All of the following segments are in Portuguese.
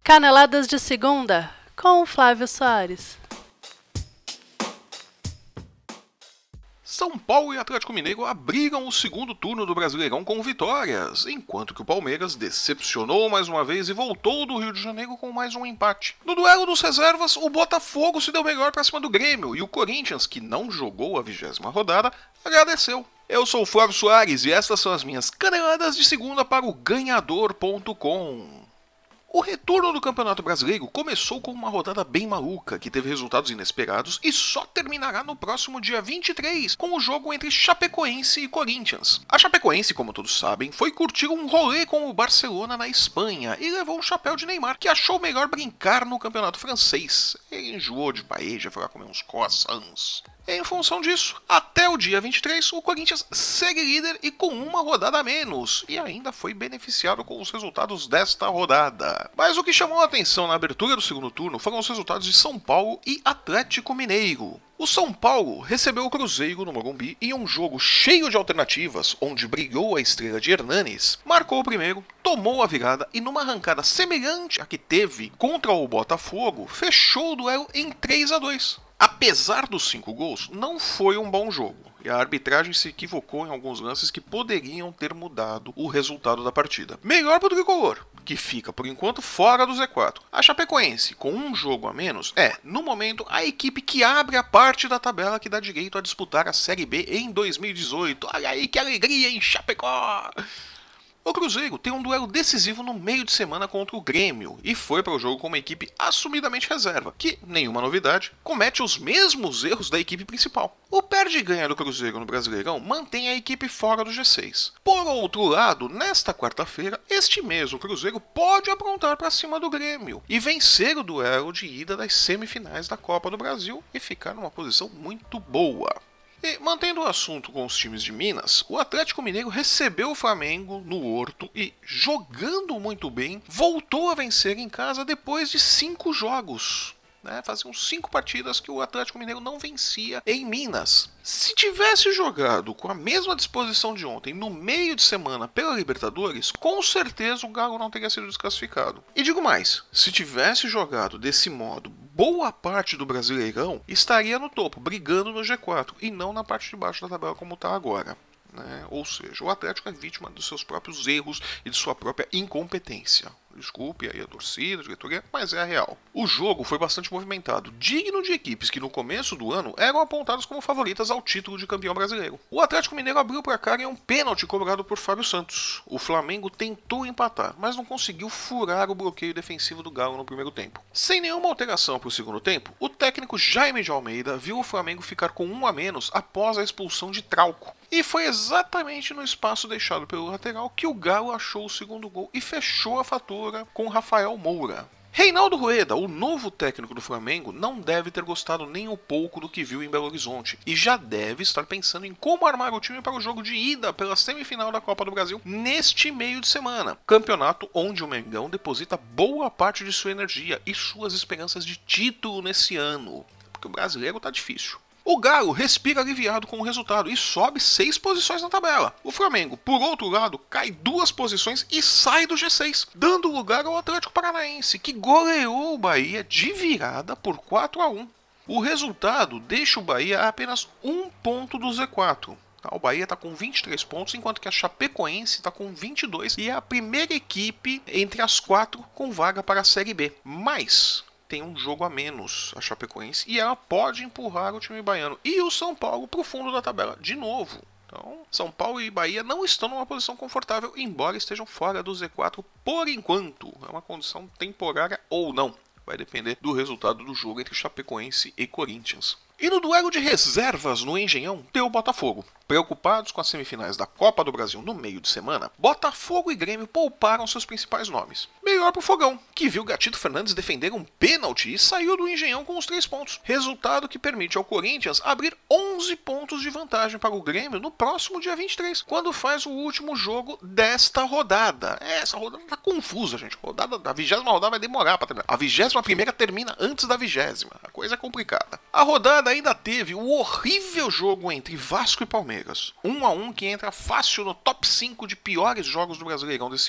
Caneladas de Segunda, com o Flávio Soares. São Paulo e Atlético Mineiro abriram o segundo turno do Brasileirão com vitórias, enquanto que o Palmeiras decepcionou mais uma vez e voltou do Rio de Janeiro com mais um empate. No duelo dos reservas, o Botafogo se deu melhor para cima do Grêmio e o Corinthians, que não jogou a 20ª rodada, agradeceu. Eu sou o Flávio Soares e estas são as minhas caneladas de segunda para o Ganhador.com. O retorno do Campeonato Brasileiro começou com uma rodada bem maluca, que teve resultados inesperados e só terminará no próximo dia 23, com o jogo entre Chapecoense e Corinthians. A Chapecoense, como todos sabem, foi curtir um rolê com o Barcelona na Espanha e levou o chapéu de Neymar, que achou melhor brincar no Campeonato Francês. Ele enjoou de paella, foi lá comer uns croissants. Em função disso, até o dia 23, o Corinthians segue líder e com uma rodada a menos, e ainda foi beneficiado com os resultados desta rodada. Mas o que chamou a atenção na abertura do segundo turno foram os resultados de São Paulo e Atlético Mineiro. O São Paulo recebeu o Cruzeiro no Morumbi em um jogo cheio de alternativas, onde brilhou a estrela de Hernanes, marcou o primeiro, tomou a virada e numa arrancada semelhante à que teve contra o Botafogo, fechou o duelo em 3-2. Apesar dos 5 gols, não foi um bom jogo, e a arbitragem se equivocou em alguns lances que poderiam ter mudado o resultado da partida. Melhor para o Tricolor, que fica por enquanto fora do Z4. A Chapecoense, com um jogo a menos, no momento, a equipe que abre a parte da tabela que dá direito a disputar a Série B em 2018. Olha aí que alegria em Chapecó! O Cruzeiro tem um duelo decisivo no meio de semana contra o Grêmio e foi para o jogo com uma equipe assumidamente reserva, que, nenhuma novidade, comete os mesmos erros da equipe principal. O perde e ganha do Cruzeiro no Brasileirão mantém a equipe fora do G6. Por outro lado, nesta quarta-feira, este mesmo Cruzeiro pode aprontar para cima do Grêmio e vencer o duelo de ida das semifinais da Copa do Brasil e ficar numa posição muito boa. E, mantendo o assunto com os times de Minas, o Atlético Mineiro recebeu o Flamengo no Horto e, jogando muito bem, voltou a vencer em casa depois de 5 jogos. Faziam 5 partidas que o Atlético Mineiro não vencia em Minas. Se tivesse jogado com a mesma disposição de ontem no meio de semana pela Libertadores, com certeza o Galo não teria sido desclassificado. E digo mais, se tivesse jogado desse modo, boa parte do Brasileirão estaria no topo, brigando no G4, e não na parte de baixo da tabela como está agora. Ou seja, o Atlético é vítima dos seus próprios erros e de sua própria incompetência. Desculpe aí a torcida, a diretoria, mas é a real. O jogo foi bastante movimentado, digno de equipes que no começo do ano eram apontadas como favoritas ao título de campeão brasileiro. O Atlético Mineiro abriu o placar em um pênalti cobrado por Fábio Santos. O Flamengo tentou empatar, mas não conseguiu furar o bloqueio defensivo do Galo no primeiro tempo. Sem nenhuma alteração para o segundo tempo, o técnico Jaime de Almeida viu o Flamengo ficar com 1 a menos após a expulsão de Trauco. E foi exatamente no espaço deixado pelo lateral que o Galo achou o segundo gol e fechou a fatura com Rafael Moura. Reinaldo Rueda, o novo técnico do Flamengo, não deve ter gostado nem um pouco do que viu em Belo Horizonte e já deve estar pensando em como armar o time para o jogo de ida pela semifinal da Copa do Brasil neste meio de semana. Campeonato onde o Mengão deposita boa parte de sua energia e suas esperanças de título nesse ano, porque o brasileiro tá difícil. O Galo respira aliviado com o resultado e sobe 6 posições na tabela. O Flamengo, por outro lado, cai 2 posições e sai do G6, dando lugar ao Atlético Paranaense, que goleou o Bahia de virada por 4-1. O resultado deixa o Bahia a apenas 1 ponto do Z4. O Bahia está com 23 pontos, enquanto que a Chapecoense está com 22 e é a primeira equipe entre as 4 com vaga para a Série B. Mas tem um jogo a menos, a Chapecoense, e ela pode empurrar o time baiano e o São Paulo para o fundo da tabela de novo. Então, São Paulo e Bahia não estão numa posição confortável, embora estejam fora do Z4 por enquanto. É uma condição temporária ou não. Vai depender do resultado do jogo entre Chapecoense e Corinthians. E no duelo de reservas no Engenhão, deu o Botafogo. Preocupados com as semifinais da Copa do Brasil no meio de semana, Botafogo e Grêmio pouparam seus principais nomes. Melhor pro Fogão, que viu Gatito Fernandes defender um pênalti e saiu do Engenhão com os 3 pontos. Resultado que permite ao Corinthians abrir 11 pontos de vantagem para o Grêmio no próximo dia 23, quando faz o último jogo desta rodada. Essa rodada tá confusa, gente. A 20ª rodada vai demorar para terminar. A 21ª termina antes da 20ª. A coisa é complicada. A rodada ainda teve o horrível jogo entre Vasco e Palmeiras. 1-1 que entra fácil no top 5 de piores jogos do Brasileirão desse ano.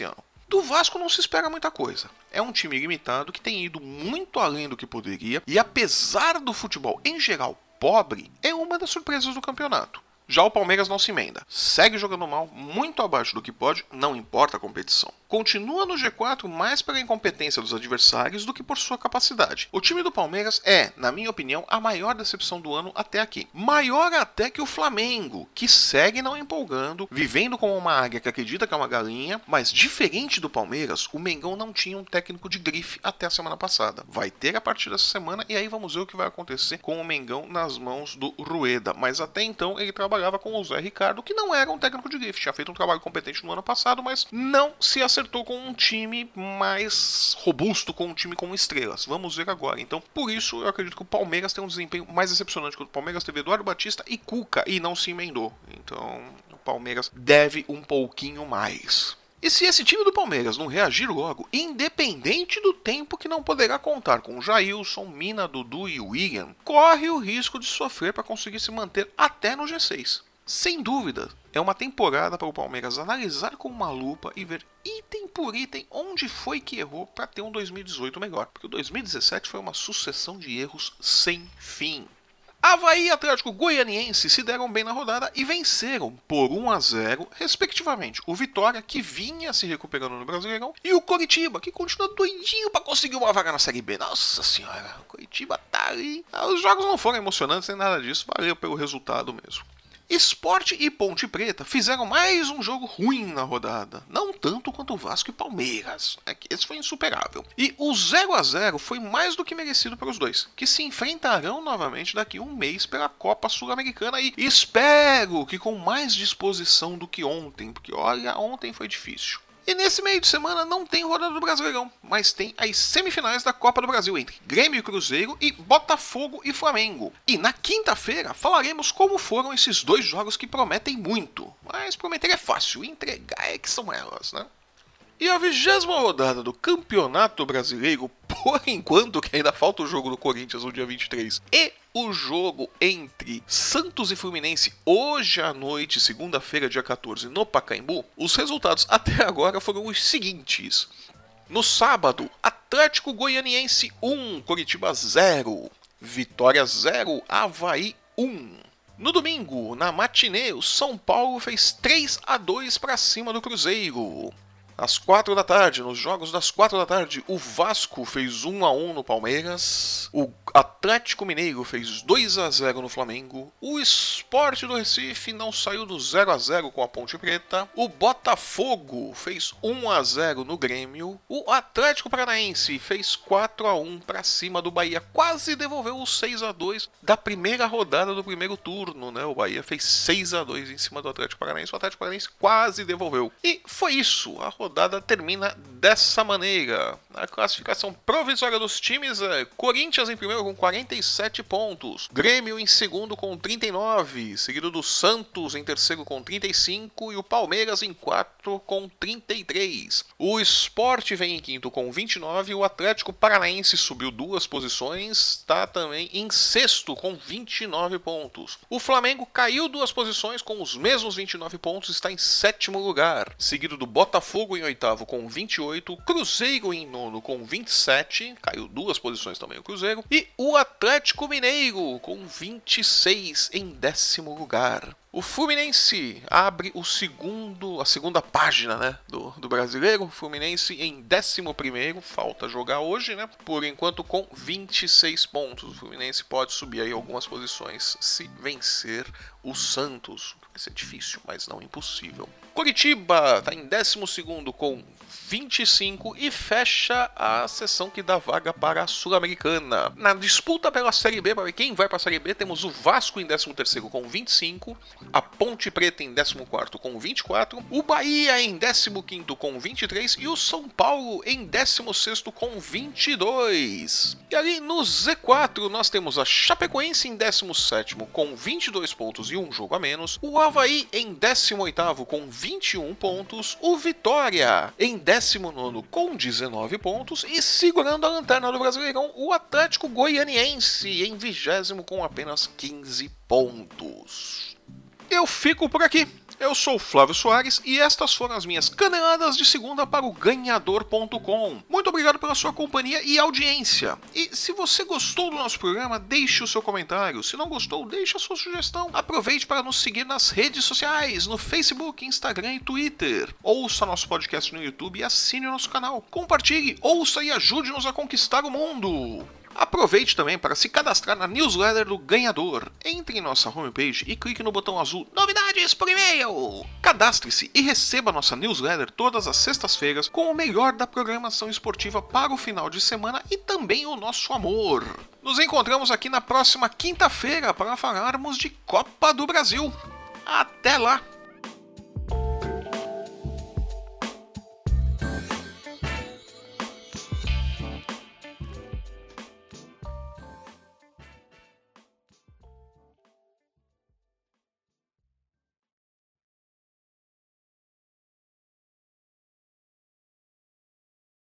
Do Vasco não se espera muita coisa. É um time limitado que tem ido muito além do que poderia e, apesar do futebol em geral pobre, é uma das surpresas do campeonato. Já o Palmeiras não se emenda. Segue jogando mal, muito abaixo do que pode, não importa a competição. Continua no G4 mais pela incompetência dos adversários do que por sua capacidade. O time do Palmeiras é, na minha opinião, a maior decepção do ano até aqui. Maior até que o Flamengo, que segue não empolgando, vivendo como uma águia que acredita que é uma galinha, mas diferente do Palmeiras, o Mengão não tinha um técnico de grife até a semana passada. Vai ter a partir dessa semana e aí vamos ver o que vai acontecer com o Mengão nas mãos do Rueda. Mas até então ele trabalhava com o Zé Ricardo, que não era um técnico de grife, tinha feito um trabalho competente no ano passado, mas não se acertou com um time mais robusto, com um time com estrelas. Vamos ver agora. Então, por isso, eu acredito que o Palmeiras tem um desempenho mais decepcionante, que o Palmeiras teve Eduardo Batista e Cuca, e não se emendou. Então, o Palmeiras deve um pouquinho mais. E se esse time do Palmeiras não reagir logo, independente do tempo que não poderá contar com Jailson, Mina, Dudu e William, corre o risco de sofrer para conseguir se manter até no G6. Sem dúvida, é uma temporada para o Palmeiras analisar com uma lupa e ver item por item onde foi que errou para ter um 2018 melhor, porque o 2017 foi uma sucessão de erros sem fim. Avaí e Atlético Goianiense se deram bem na rodada e venceram por 1-0, respectivamente, o Vitória, que vinha se recuperando no Brasileirão, e o Coritiba, que continua doidinho para conseguir uma vaga na Série B. Nossa senhora, o Coritiba tá ali. Os jogos não foram emocionantes nem nada disso, valeu pelo resultado mesmo. Sport e Ponte Preta fizeram mais um jogo ruim na rodada, não tanto quanto o Vasco e Palmeiras, esse foi insuperável. E o 0-0 foi mais do que merecido para os dois, que se enfrentarão novamente daqui a um mês pela Copa Sul-Americana e espero que com mais disposição do que ontem, porque olha, ontem foi difícil. E nesse meio de semana não tem rodada do Brasileirão, mas tem as semifinais da Copa do Brasil entre Grêmio e Cruzeiro e Botafogo e Flamengo. E na quinta-feira falaremos como foram esses dois jogos que prometem muito. Mas prometer é fácil, entregar é que são elas, né? E a 20ª rodada do Campeonato Brasileiro, por enquanto que ainda falta o jogo do Corinthians no dia 23, e o jogo entre Santos e Fluminense hoje à noite, segunda-feira, dia 14, no Pacaembu, os resultados até agora foram os seguintes. No sábado, Atlético Goianiense 1, Coritiba 0, Vitória 0, Avaí 1. No domingo, na matinê, o São Paulo fez 3-2 para cima do Cruzeiro. Às 4 da tarde, nos jogos das 4 da tarde, o Vasco fez 1-1 no Palmeiras, o Atlético Mineiro fez 2-0 no Flamengo, o Sport do Recife não saiu do 0-0 com a Ponte Preta, o Botafogo fez 1-0 no Grêmio, o Atlético Paranaense fez 4-1 para cima do Bahia, quase devolveu o 6-2 da primeira rodada do primeiro turno, né? O Bahia fez 6-2 em cima do Atlético Paranaense, o Atlético Paranaense quase devolveu. E foi isso, a rodada termina dessa maneira. A classificação provisória dos times é Corinthians em primeiro com 47 pontos, Grêmio em segundo com 39, seguido do Santos em terceiro com 35 e o Palmeiras em quarto com 33. O Sport vem em quinto com 29 e o Atlético Paranaense subiu 2 posições, está também em sexto com 29 pontos. O Flamengo caiu 2 posições com os mesmos 29 pontos, está em sétimo lugar, seguido do Botafogo em oitavo com 28, Cruzeiro em nono com 27, caiu 2 posições também o Cruzeiro, e o Atlético Mineiro com 26 em décimo lugar. O Fluminense abre a segunda página, né, do brasileiro. O Fluminense em 11º, falta jogar hoje, né? Por enquanto com 26 pontos. O Fluminense pode subir aí algumas posições se vencer o Santos. Vai ser difícil, mas não impossível. Coritiba está em 12º com 25 e fecha a sessão que dá vaga para a Sul-Americana. Na disputa pela Série B, para ver quem vai para a Série B, temos o Vasco em 13º com 25, a Ponte Preta em 14º com 24, o Bahia em 15º com 23 e o São Paulo em 16º com 22. E ali no Z4 nós temos a Chapecoense em 17º com 22 pontos e um jogo a menos, o Avaí em 18º com 21 pontos, o Vitória em 19º com 19 pontos e segurando a lanterna do Brasileirão, o Atlético Goianiense em 20º com apenas 15 pontos. Eu fico por aqui. Eu sou o Flávio Soares e estas foram as minhas caneladas de segunda para o Ganhador.com. Muito obrigado pela sua companhia e audiência. E se você gostou do nosso programa, deixe o seu comentário. Se não gostou, deixe a sua sugestão. Aproveite para nos seguir nas redes sociais, no Facebook, Instagram e Twitter. Ouça nosso podcast no YouTube e assine o nosso canal. Compartilhe, ouça e ajude-nos a conquistar o mundo. Aproveite também para se cadastrar na newsletter do Ganhador. Entre em nossa homepage e clique no botão azul Novidades por e-mail. Cadastre-se e receba nossa newsletter todas as sextas-feiras com o melhor da programação esportiva para o final de semana e também o nosso amor. Nos encontramos aqui na próxima quinta-feira para falarmos de Copa do Brasil. Até lá!